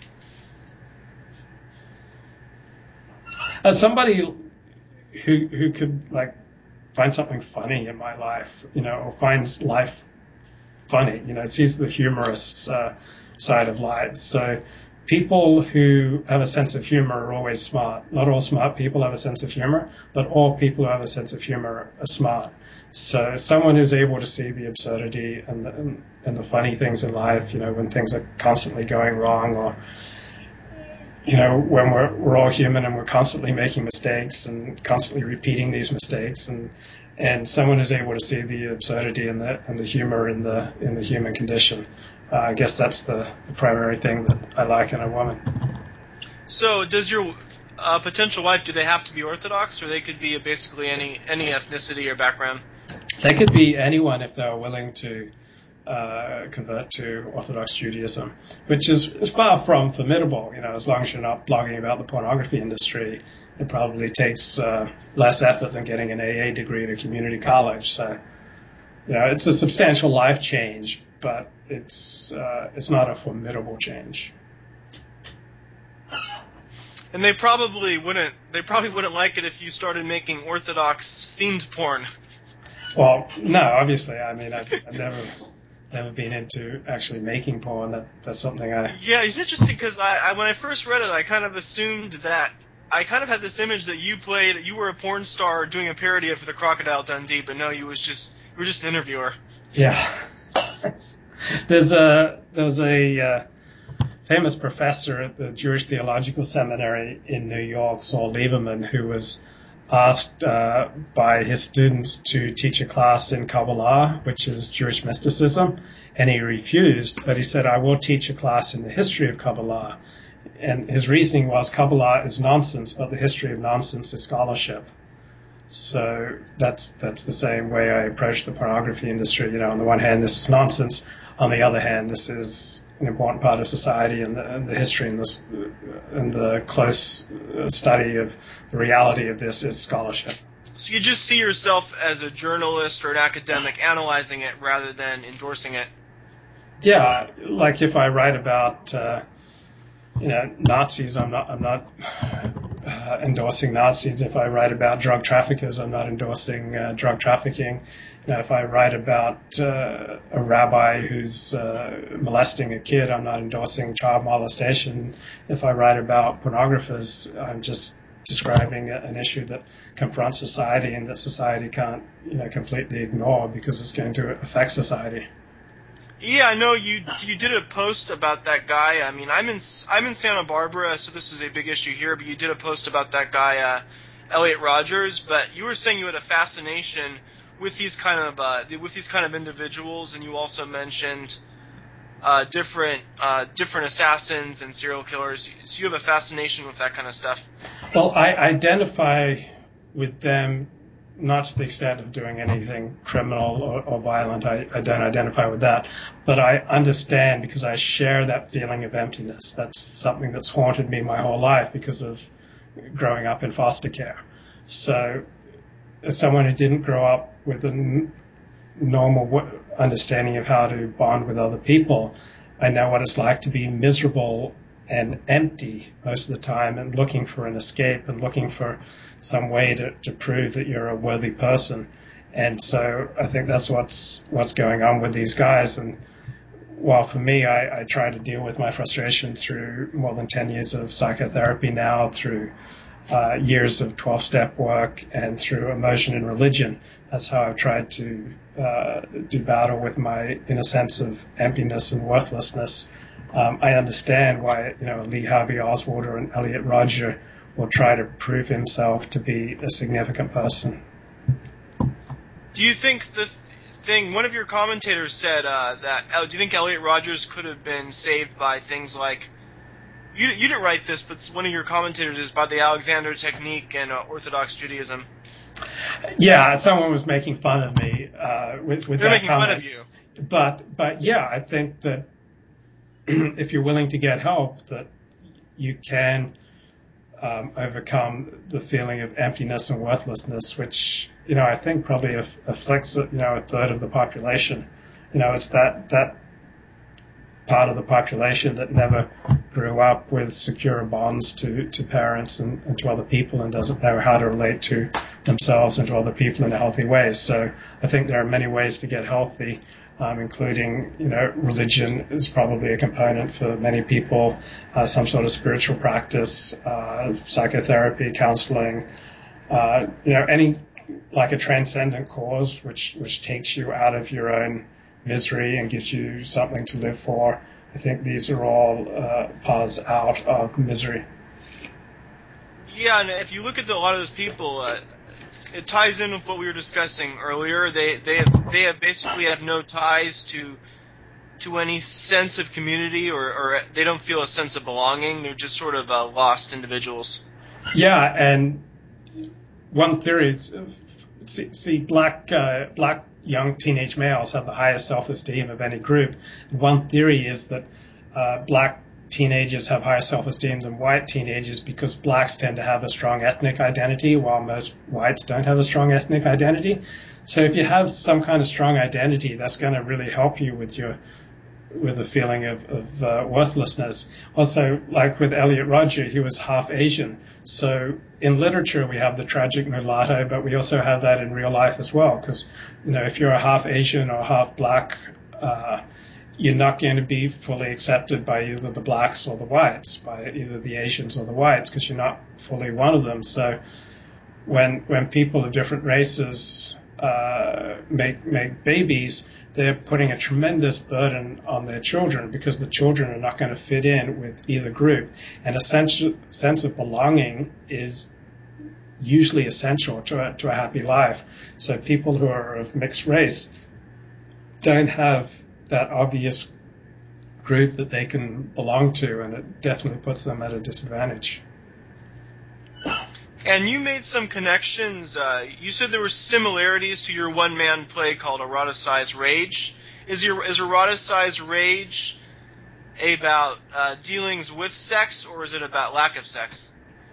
Somebody who could find something funny in my life, or finds life funny, sees the humorous side of life. So people who have a sense of humor are always smart. Not all smart people have a sense of humor, but all people who have a sense of humor are smart. So someone who's able to see the absurdity and the funny things in life, when things are constantly going wrong, or when we're all human and we're constantly making mistakes and constantly repeating these mistakes, and someone who's able to see the absurdity and the humor in the human condition. I guess that's the primary thing that I like in a woman. So does your potential wife, do they have to be Orthodox, or they could be basically any ethnicity or background? They could be anyone if they're willing to convert to Orthodox Judaism, which is far from formidable. As long as you're not blogging about the pornography industry, it probably takes less effort than getting an AA degree at a community college. So, it's a substantial life change, but it's not a formidable change. And they probably wouldn't like it if you started making Orthodox themed porn. Well, no, obviously. I mean, I've never been into actually making porn. That's something I... Yeah, it's interesting because I when I first read it, I kind of assumed that I kind of had this image that you were a porn star doing a parody of the Crocodile Dundee, but no, you were just an interviewer. Yeah. There was a famous professor at the Jewish Theological Seminary in New York, Saul Lieberman, who was asked by his students to teach a class in Kabbalah, which is Jewish mysticism, and he refused, but he said, I will teach a class in the history of Kabbalah. And his reasoning was Kabbalah is nonsense, but the history of nonsense is scholarship. So that's the same way I approach the pornography industry. On the one hand, this is nonsense. On the other hand, this is an important part of society, and the history and the close study of the reality of this is scholarship. So you just see yourself as a journalist or an academic analyzing it rather than endorsing it? Yeah, like if I write about Nazis, I'm not endorsing Nazis. If I write about drug traffickers, I'm not endorsing drug trafficking. If I write about a rabbi who's molesting a kid, I'm not endorsing child molestation. If I write about pornographers, I'm just describing an issue that confronts society and that society can't completely ignore because it's going to affect society. Yeah, I know you did a post about that guy. I mean, I'm in Santa Barbara, so this is a big issue here, but you did a post about that guy, Elliot Rogers, but you were saying you had a fascination with these kind of individuals, and you also mentioned different assassins and serial killers. So you have a fascination with that kind of stuff. Well, I identify with them not to the extent of doing anything criminal or violent. I don't identify with that. But I understand because I share that feeling of emptiness. That's something that's haunted me my whole life because of growing up in foster care. So as someone who didn't grow up with a normal understanding of how to bond with other people. I know what it's like to be miserable and empty most of the time and looking for an escape and looking for some way to prove that you're a worthy person. And so I think that's what's going on with these guys. And while for me, I try to deal with my frustration through more than 10 years of psychotherapy now, through years of 12-step work, and through immersion in religion. That's how I've tried to do battle with my inner sense of emptiness and worthlessness. I understand why Lee Harvey Oswald or an Elliot Rodger will try to prove himself to be a significant person. Do you think one of your commentators said do you think Elliot Rodgers could have been saved by things like, you didn't write this, but one of your commentators is by the Alexander Technique and Orthodox Judaism? Yeah, someone was making fun of me with They're that making comment. fun of you. But yeah, I think that if you're willing to get help, that you can overcome the feeling of emptiness and worthlessness, which I think probably afflicts a third of the population. It's that part of the population that never grew up with secure bonds to parents and to other people, and doesn't know how to relate to themselves and to other people in a healthy way. So I think there are many ways to get healthy, including, religion is probably a component for many people, some sort of spiritual practice, psychotherapy, counseling, any, like a transcendent cause which takes you out of your own misery and gives you something to live for. I think these are all paths out of misery. Yeah, and if you look at a lot of those people, it ties in with what we were discussing earlier. They have basically have no ties to any sense of community, or they don't feel a sense of belonging. They're just sort of lost individuals. Yeah, and one theory is, black young teenage males have the highest self-esteem of any group. One theory is that black teenagers have higher self-esteem than white teenagers because blacks tend to have a strong ethnic identity, while most whites don't have a strong ethnic identity. So if you have some kind of strong identity, that's going to really help you with the feeling of worthlessness. Also, like with Elliot Rodger, he was half Asian. So in literature, we have the tragic mulatto, but we also have that in real life as well. Because, if you're a half Asian or half black, you're not going to be fully accepted by either the blacks or the whites, by either the Asians or the whites, because you're not fully one of them. So when people of different races make babies, they're putting a tremendous burden on their children, because the children are not going to fit in with either group. And a sense of belonging is usually essential to a happy life. So people who are of mixed race don't have that obvious group that they can belong to, and it definitely puts them at a disadvantage. And you made some connections. You said there were similarities to your one-man play called Eroticized Rage. Is Eroticized Rage about dealings with sex, or is it about lack of sex?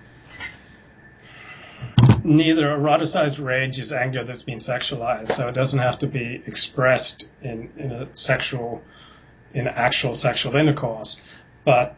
Neither. Eroticized rage is anger that's been sexualized, so it doesn't have to be expressed in actual sexual intercourse. But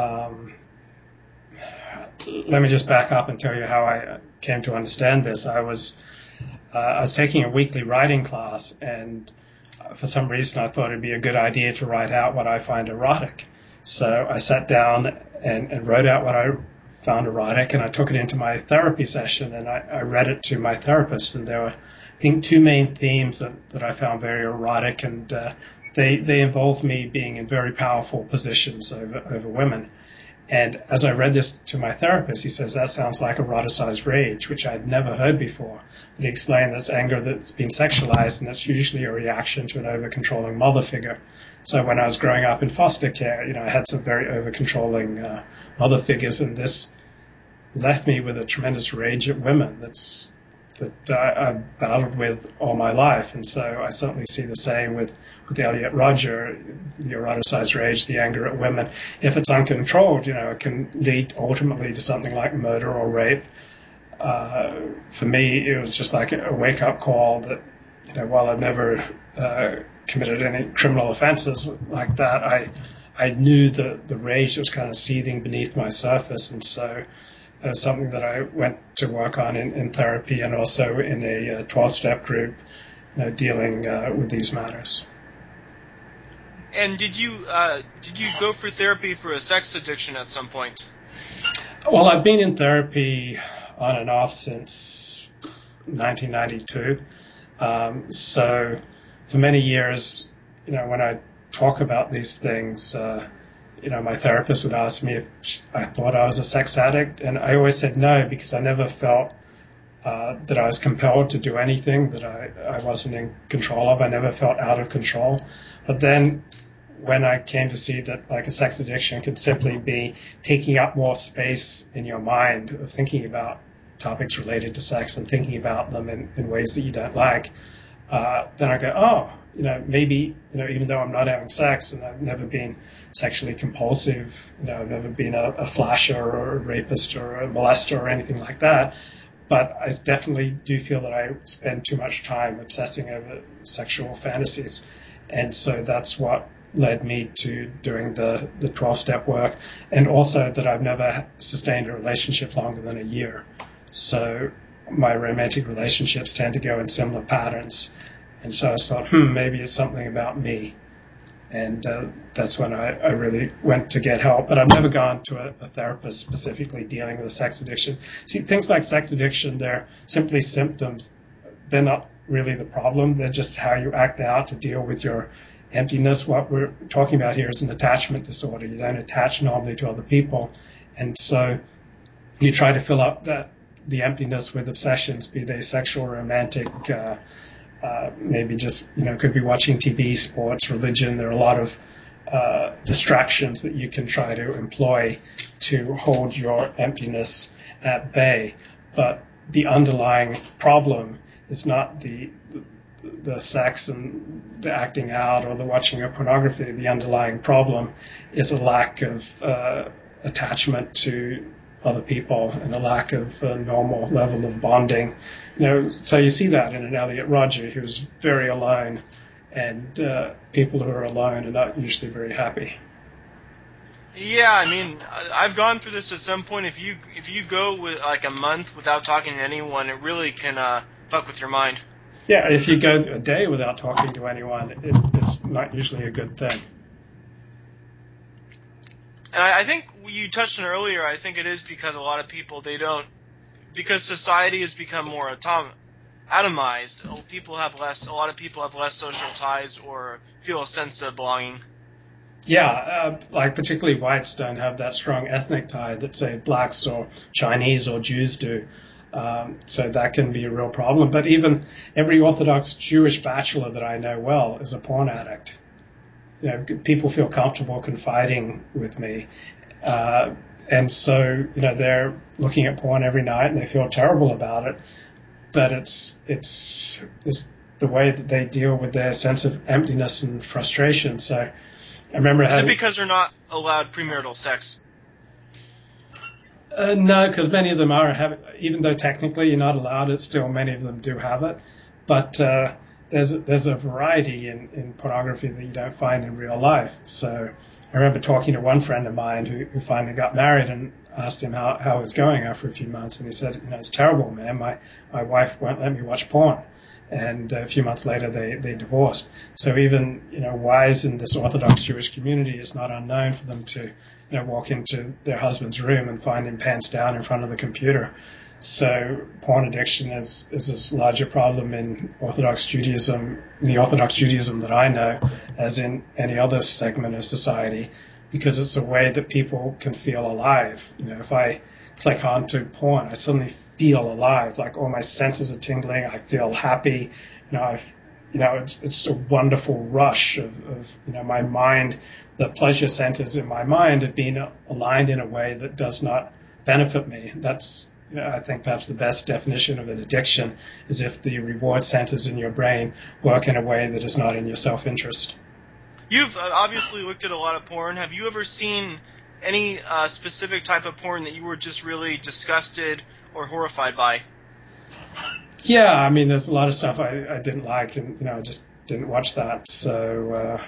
let me just back up and tell you how I came to understand this. I was taking a weekly writing class, and for some reason I thought it'd be a good idea to write out what I find erotic. So I sat down and wrote out what I found erotic, and I took it into my therapy session, and I read it to my therapist. And there were, I think, two main themes that I found very erotic, and they involved me being in very powerful positions over women. And as I read this to my therapist, he says, that sounds like eroticized rage, which I'd never heard before. But he explained that's anger that's been sexualized, and that's usually a reaction to an over-controlling mother figure. So when I was growing up in foster care, I had some very over-controlling mother figures, and this left me with a tremendous rage at women that I've battled with all my life. And so I certainly see the same with Elliot Rodger, the eroticized rage, the anger at women. If it's uncontrolled, it can lead ultimately to something like murder or rape. For me, it was just like a wake-up call that, while I've never committed any criminal offenses like that, I knew the rage that was kind of seething beneath my surface, and so it was something that I went to work on in therapy and also in a 12-step group, dealing with these matters. And did you go for therapy for a sex addiction at some point? Well, I've been in therapy on and off since 1992. So for many years, when I talk about these things, my therapist would ask me if I thought I was a sex addict, and I always said no, because I never felt that I was compelled to do anything that I wasn't in control of. I never felt out of control. But then when I came to see that like a sex addiction could simply be taking up more space in your mind, of thinking about topics related to sex and thinking about them in ways that you don't like, then I go, maybe, even though I'm not having sex and I've never been sexually compulsive, I've never been a flasher or a rapist or a molester or anything like that, but I definitely do feel that I spend too much time obsessing over sexual fantasies. And so that's what led me to doing the 12-step work, and also that I've never sustained a relationship longer than a year. So my romantic relationships tend to go in similar patterns. And so I thought, maybe it's something about me. And that's when I really went to get help. But I've never gone to a therapist specifically dealing with a sex addiction. See, things like sex addiction, they're simply symptoms. They're not really the problem. They're just how you act out to deal with your emptiness. What we're talking about here is an attachment disorder. You don't attach normally to other people. And so you try to fill up the emptiness with obsessions, be they sexual, romantic, maybe just, could be watching TV, sports, religion. There are a lot of distractions that you can try to employ to hold your emptiness at bay. But the underlying problem is not the sex and the acting out or the watching of pornography. The underlying problem is a lack of attachment to other people and a lack of a normal level of bonding. So you see that in an Elliot Rodger who's very alone, and people who are alone are not usually very happy. Yeah, I mean, I've gone through this at some point. If you go with like a month without talking to anyone, it really can fuck with your mind. Yeah, if you go a day without talking to anyone, it's not usually a good thing. And I think you touched on earlier, I think it is because a lot of people, because society has become more atomized. A lot of people have less social ties or feel a sense of belonging. Yeah, like particularly whites don't have that strong ethnic tie that, say, blacks or Chinese or Jews do. So that can be a real problem. But even every Orthodox Jewish bachelor that I know well is a porn addict. People feel comfortable confiding with me. And so, they're looking at porn every night and they feel terrible about it. But it's the way that they deal with their sense of emptiness and frustration. So I remember Is it because they're not allowed premarital sex? No, because many of them even though technically you're not allowed it, still many of them do have it. But there's a variety in pornography that you don't find in real life. So I remember talking to one friend of mine who finally got married and asked him how it was going after a few months, and he said, it's terrible, man. My wife won't let me watch porn. And a few months later, they divorced. So even, wives in this Orthodox Jewish community, it's not unknown for them to, walk into their husband's room and find him pants down in front of the computer. So porn addiction is this larger problem in Orthodox Judaism, the Orthodox Judaism that I know, as in any other segment of society, because it's a way that people can feel alive. If I click onto porn, I suddenly feel alive, like all my senses are tingling, I feel happy, it's a wonderful rush of my mind, the pleasure centers in my mind have been aligned in a way that does not benefit me. That's, I think perhaps the best definition of an addiction is if the reward centers in your brain work in a way that is not in your self-interest. You've obviously looked at a lot of porn. Have you ever seen any specific type of porn that you were just really disgusted or horrified by? Yeah, I mean, there's a lot of stuff I didn't like, and just didn't watch that. So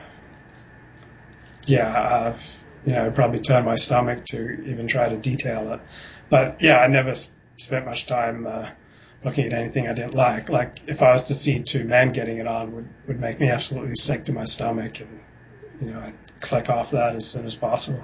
yeah, I'd probably turn my stomach to even try to detail it. But yeah, I never spent much time looking at anything I didn't like. Like if I was to see two men getting it on, would make me absolutely sick to my stomach, and I'd click off that as soon as possible.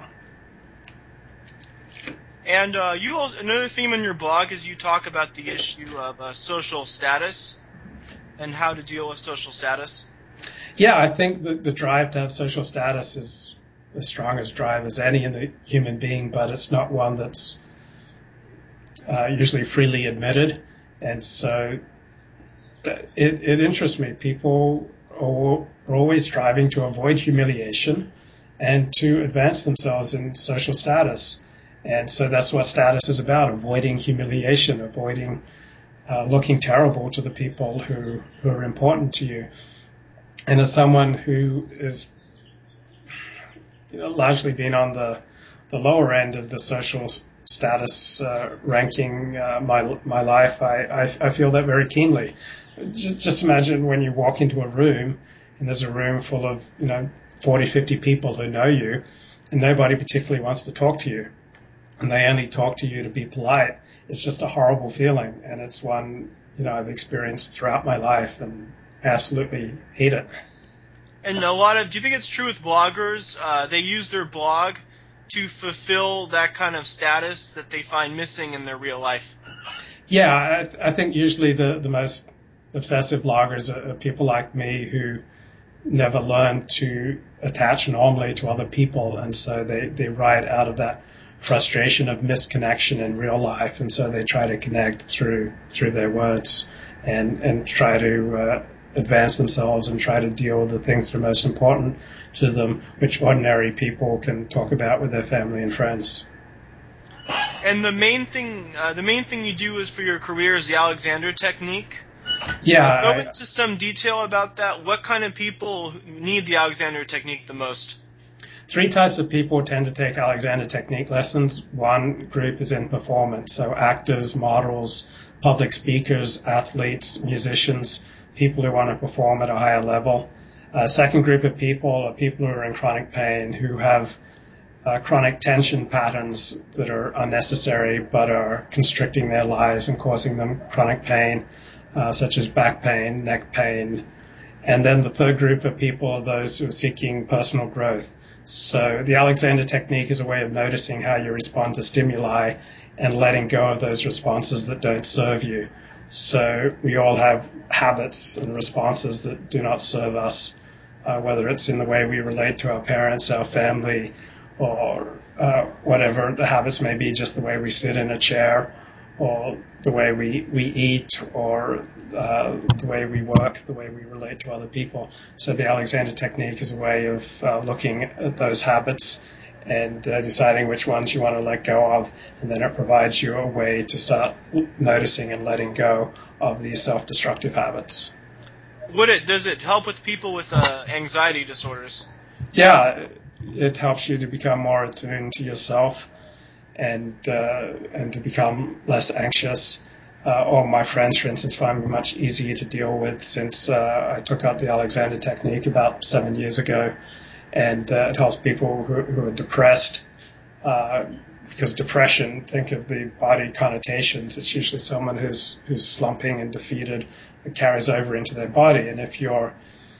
And another theme in your blog is you talk about the issue of social status and how to deal with social status. Yeah, I think that the drive to have social status is as strong as drive as any in the human being, but it's not one that's usually freely admitted. And so it interests me. People are always striving to avoid humiliation and to advance themselves in social status. And so that's what status is about, avoiding humiliation, avoiding looking terrible to the people who are important to you. And as someone who is largely been on the lower end of the social status ranking my life, I feel that very keenly. Just imagine when you walk into a room and there's a room full of 40, 50 people who know you, and nobody particularly wants to talk to you, and they only talk to you to be polite. It's just a horrible feeling, and it's one I've experienced throughout my life, and absolutely hate it. And do you think it's true with bloggers? They use their blog to fulfill that kind of status that they find missing in their real life. Yeah, I think usually the most obsessive bloggers are people like me who never learn to attach normally to other people, and so they write out of that frustration of misconnection in real life, and so they try to connect through their words and try to advance themselves and try to deal with the things that are most important to them, which ordinary people can talk about with their family and friends. And the main thing you do is for your career is the Alexander Technique. Yeah. Go into some detail about that. What kind of people need the Alexander Technique the most? 3 types of people tend to take Alexander Technique lessons. One group is in performance, so actors, models, public speakers, athletes, musicians, people who want to perform at a higher level. Second group of people are people who are in chronic pain, who have chronic tension patterns that are unnecessary but are constricting their lives and causing them chronic pain, such as back pain, neck pain. And then the third group of people are those who are seeking personal growth. So the Alexander Technique is a way of noticing how you respond to stimuli and letting go of those responses that don't serve you. So we all have habits and responses that do not serve us, whether it's in the way we relate to our parents, our family, or whatever the habits may be, just the way we sit in a chair, or the way we eat, or the way we work, the way we relate to other people. So the Alexander Technique is a way of looking at those habits and deciding which ones you want to let go of, and then it provides you a way to start noticing and letting go of these self-destructive habits. Does it help with people with anxiety disorders? Yeah, it helps you to become more attuned to yourself and to become less anxious. All my friends, for instance, find me much easier to deal with since I took up the Alexander Technique about 7 years ago. And it helps people who are depressed, because depression, think of the body connotations. It's usually someone who's slumping and defeated. It carries over into their body. And if you're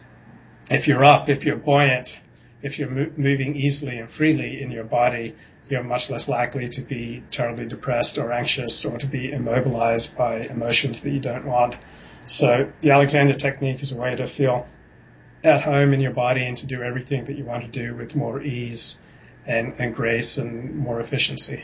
up, if you're buoyant, if you're moving easily and freely in your body, you're much less likely to be terribly depressed or anxious or to be immobilized by emotions that you don't want. So the Alexander Technique is a way to feel at home in your body and to do everything that you want to do with more ease and grace and more efficiency.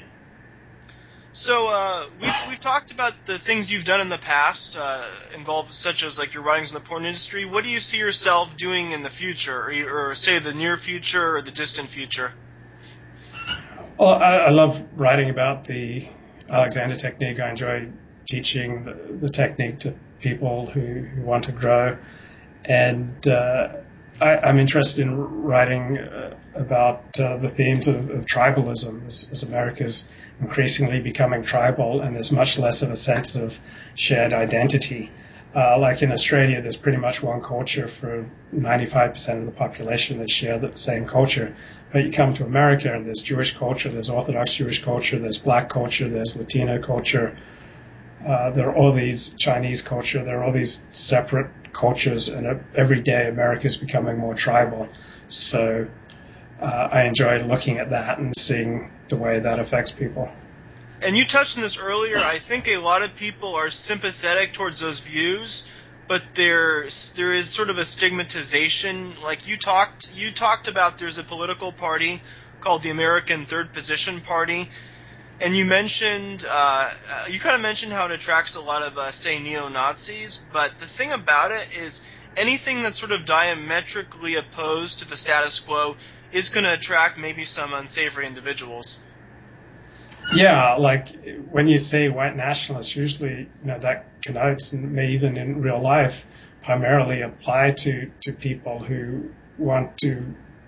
So we've talked about the things you've done in the past, involved such as like your writings in the porn industry. What do you see yourself doing in the future, or say the near future or the distant future? Well, I love writing about the Alexander Technique. I enjoy teaching the technique to people who want to grow. And I'm interested in writing about the themes of tribalism as America's increasingly becoming tribal, and there's much less of a sense of shared identity. Like in Australia, there's pretty much one culture for 95% of the population that share the same culture. But you come to America and there's Jewish culture, there's Orthodox Jewish culture, there's black culture, there's Latino culture, there are all these Chinese culture, there are all these separate cultures, and every day America is becoming more tribal. So I enjoy looking at that and seeing the way that affects people. And you touched on this earlier. I think a lot of people are sympathetic towards those views, but there is sort of a stigmatization. Like you talked about, there's a political party called the American Third Position Party, and you mentioned you kind of mentioned how it attracts a lot of say neo-Nazis. But the thing about it is, anything that's sort of diametrically opposed to the status quo is going to attract maybe some unsavory individuals. Yeah, like when you say white nationalists, usually that connotes, and may even in real life primarily apply to people who want to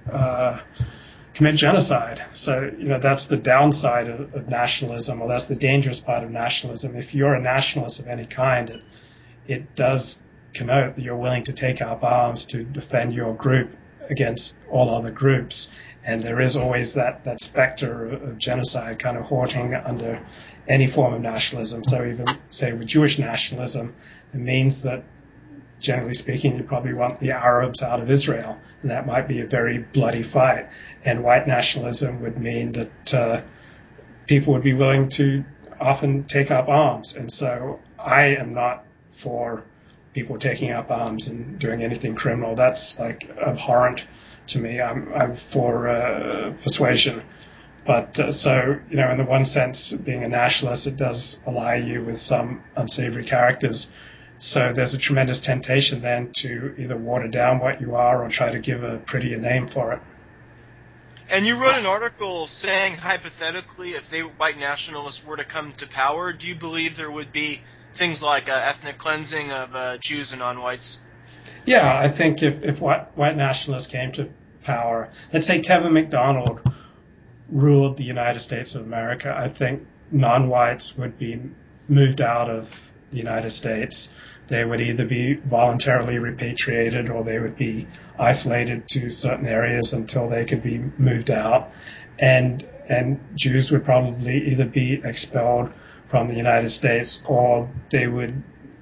commit genocide. So that's the downside of nationalism, or that's the dangerous part of nationalism. If you're a nationalist of any kind, it does connote that you're willing to take up arms to defend your group against all other groups. And there is always that specter of genocide kind of haunting under any form of nationalism. So even, say, with Jewish nationalism, it means that, generally speaking, you probably want the Arabs out of Israel, and that might be a very bloody fight. And white nationalism would mean that people would be willing to often take up arms. And so I am not for people taking up arms and doing anything criminal. That's like abhorrent to me. I'm for persuasion. But so, in the one sense, being a nationalist, it does ally you with some unsavory characters. So there's a tremendous temptation then to either water down what you are or try to give a prettier name for it. And you wrote an article saying, hypothetically, if white nationalists were to come to power, do you believe there would be things like ethnic cleansing of Jews and non-whites? Yeah, I think if white nationalists came to power, let's say Kevin McDonald ruled the United States of America, I think non-whites would be moved out of the United States. They would either be voluntarily repatriated or they would be isolated to certain areas until they could be moved out. And Jews would probably either be expelled from the United States or they would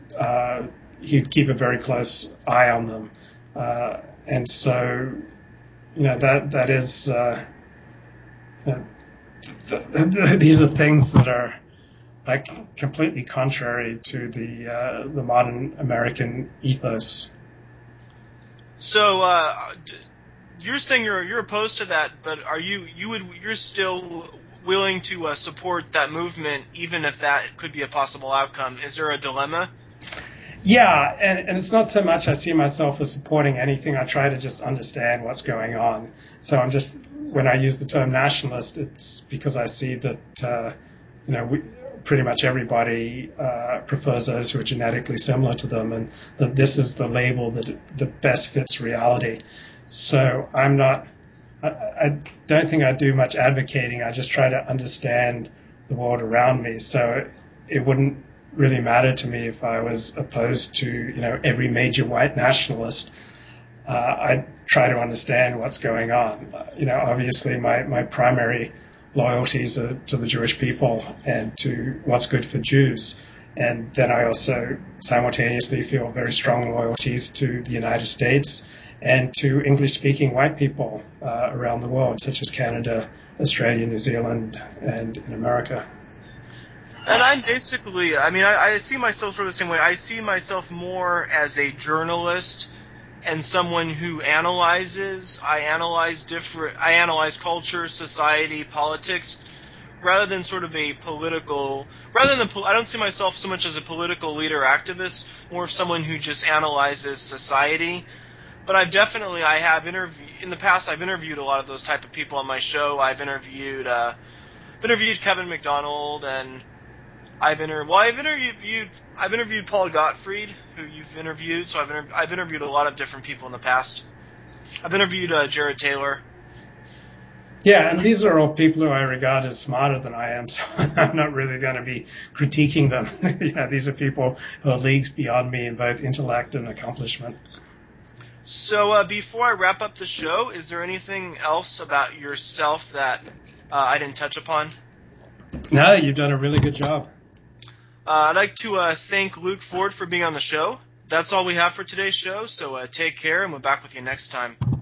he'd keep a very close eye on them. And so, that is these are things that are like completely contrary to the modern American ethos. So you're saying you're opposed to that, but you're still willing to support that movement even if that could be a possible outcome? Is there a dilemma? Yeah, and it's not so much I see myself as supporting anything. I try to just understand what's going on. So when I use the term nationalist, it's because I see that pretty much everybody prefers those who are genetically similar to them, and that this is the label that best fits reality. So I don't think I do much advocating. I just try to understand the world around me. So it wouldn't really matter to me if I was opposed to every major white nationalist. I try to understand what's going on. Obviously my primary loyalties are to the Jewish people and to what's good for Jews. And then I also simultaneously feel very strong loyalties to the United States and to English-speaking white people around the world, such as Canada, Australia, New Zealand, and in America. And I'm basically, I see myself sort of the same way. I see myself more as a journalist and someone who analyzes. I analyze culture, society, politics, rather than sort of a political. I don't see myself so much as a political leader activist, more of someone who just analyzes society. But in the past I've interviewed a lot of those type of people on my show. I've interviewed Kevin McDonald, and I've interviewed Paul Gottfried, who you've interviewed. So I've interviewed a lot of different people in the past. I've interviewed Jared Taylor. Yeah, and these are all people who I regard as smarter than I am, so I'm not really going to be critiquing them. These are people who are leagues beyond me in both intellect and accomplishment. So before I wrap up the show, is there anything else about yourself that I didn't touch upon? No, you've done a really good job. I'd like to thank Luke Ford for being on the show. That's all we have for today's show, so take care, and we're back with you next time.